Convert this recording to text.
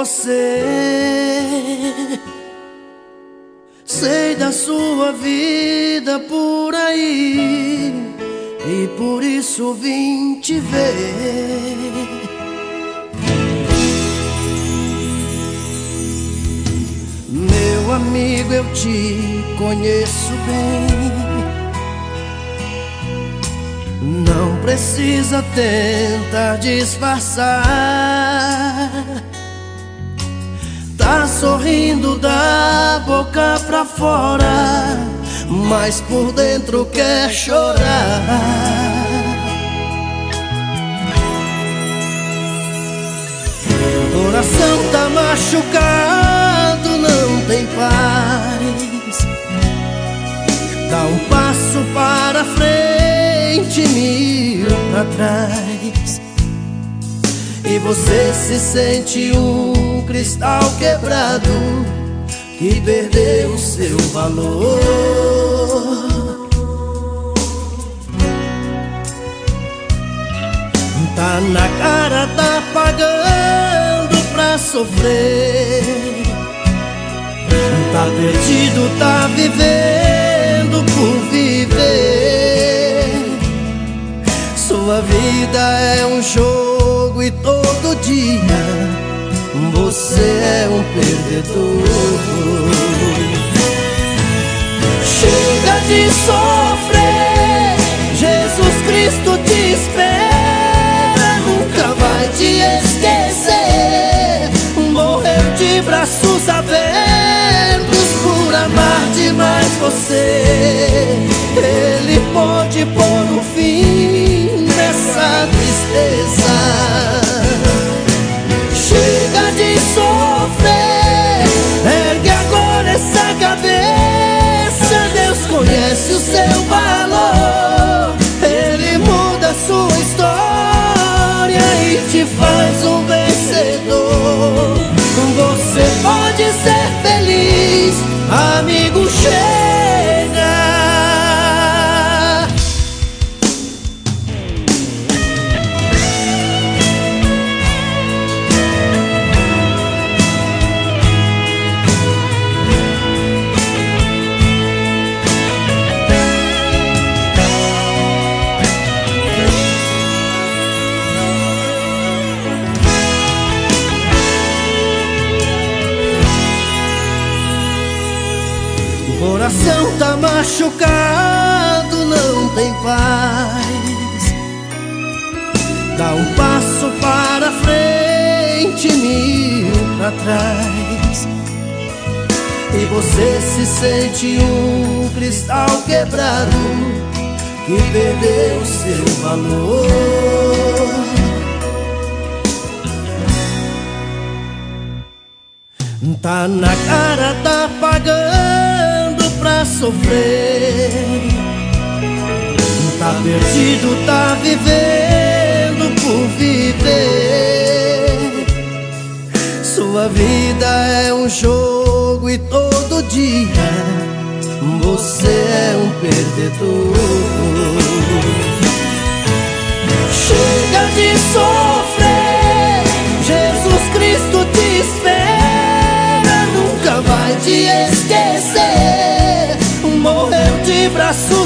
você. Sei da sua vida por aí e por isso vim te ver. Meu amigo, eu te conheço bem. Não precisa tentar disfarçar. Tá sorrindo da boca pra fora, mas por dentro quer chorar. Coração tá machucado, não tem paz. Dá um passo para frente, 1000 pra trás. E você se sente um cristal quebrado que perdeu seu valor. Tá na cara, tá pagando pra sofrer. Tá perdido, tá vivendo por viver. Sua vida é um jogo e todo dia você é um perdedor. Chega de sofrer, Jesus Cristo te espera. Nunca vai te esquecer. Morreu de braços abertos por amar demais você. Ele pode pôr um fim nessa tristeza. Chega de sofrer, ergue agora essa cabeça. Deus conhece o seu valor. Ele muda a sua história e te faz um vencedor. Você pode ser feliz, amigo, chega. Coração tá machucado, não tem paz. Dá um passo para frente, 1000 pra trás. E você se sente um cristal quebrado que perdeu seu valor. Tá na cara, tá pagando pra sofrer. Tá perdido, tá vivendo por viver. Sua vida é um jogo e todo dia você é um perdedor. Chega de sofrer, Jesus Cristo te espera. Nunca vai te esquecer. Morreu de braços